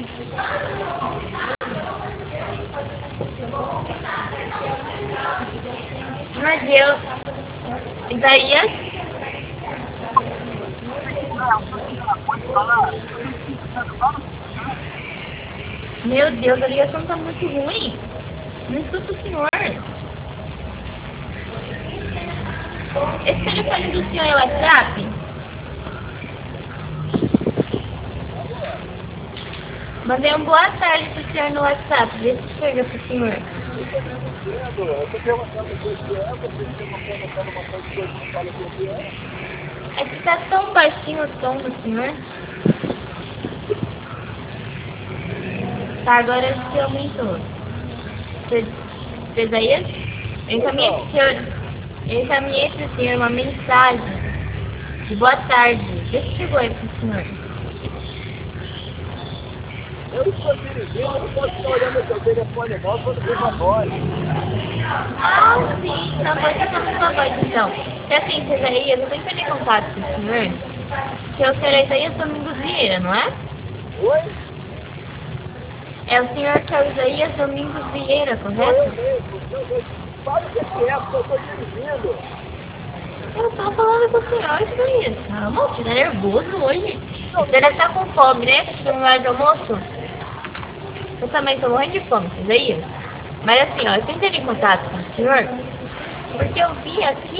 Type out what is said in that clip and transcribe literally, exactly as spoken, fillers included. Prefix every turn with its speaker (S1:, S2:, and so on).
S1: Meu Deus. Isaías? Meu Deus, a ligação tá muito ruim. Não escuta o senhor. Esse telefone do senhor é WhatsApp? Mandei um boa tarde pro senhor no WhatsApp. Vê se chega pro senhor. É que tá tão baixinho o som do senhor. Tá, agora acho que aumentou. Você fez aí? Eu encaminhei pro senhor, eu encaminhei pro senhor uma mensagem de boa tarde. Vê se chegou aí pro senhor.
S2: Eu estou dirigindo, eu não posso ficar olhando o seu telefone não, quando vivo a voz.
S1: Ah, sim, não pode ser com sua voz então. Se assim, você Isaías, eu tenho que ter contato com o senhor. Que o senhor é Isaías Domingos Vieira, não é?
S2: Oi?
S1: É o senhor que é o Isaías Domingos Vieira,
S2: Sou eu
S1: correto?
S2: mesmo. Eu, eu, fala o que é, porque eu estou dirigindo.
S1: Eu tô falando com o senhor, Isaías. Calma, você tá nervoso hoje. Você deve estar com fome, né? Você não vai de almoço? Eu também tô morrendo de fome, Isaías. Mas assim, ó, eu tentei em contato com o senhor, porque eu vi aqui